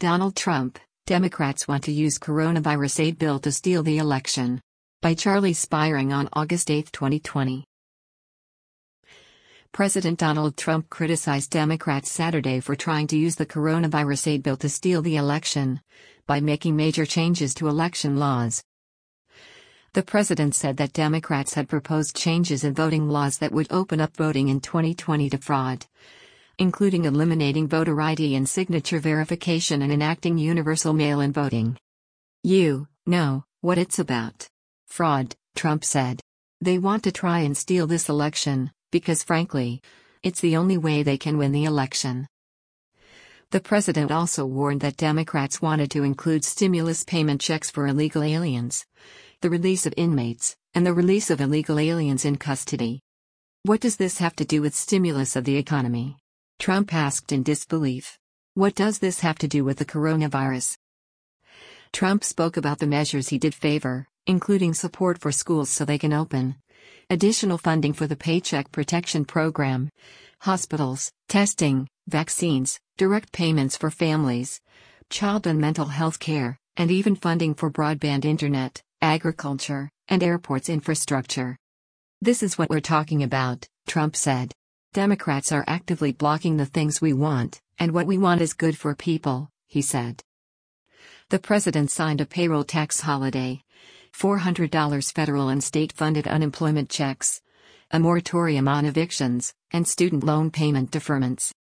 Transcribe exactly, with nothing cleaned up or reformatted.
Donald Trump, Democrats want to use coronavirus aid bill to steal the election. By Charlie Spiring on August eighth, twenty twenty. President Donald Trump criticized Democrats Saturday for trying to use the coronavirus aid bill to steal the election by making major changes to election laws. The president said that Democrats had proposed changes in voting laws that would open up voting in twenty twenty to fraud, including eliminating voter I D and signature verification and enacting universal mail-in voting. You know what it's about. Fraud, Trump said. They want to try and steal this election, because frankly, it's the only way they can win the election. The president also warned that Democrats wanted to include stimulus payment checks for illegal aliens, the release of inmates, and the release of illegal aliens in custody. What does this have to do with stimulus of the economy? Trump asked in disbelief. What does this have to do with the coronavirus? Trump spoke about the measures he did favor, including support for schools so they can open, additional funding for the Paycheck Protection Program, hospitals, testing, vaccines, direct payments for families, child and mental health care, and even funding for broadband internet, agriculture, and airports infrastructure. This is what we're talking about, Trump said. Democrats are actively blocking the things we want, and what we want is good for people, he said. The president signed a payroll tax holiday, four hundred dollars federal and state-funded unemployment checks, a moratorium on evictions, and student loan payment deferments.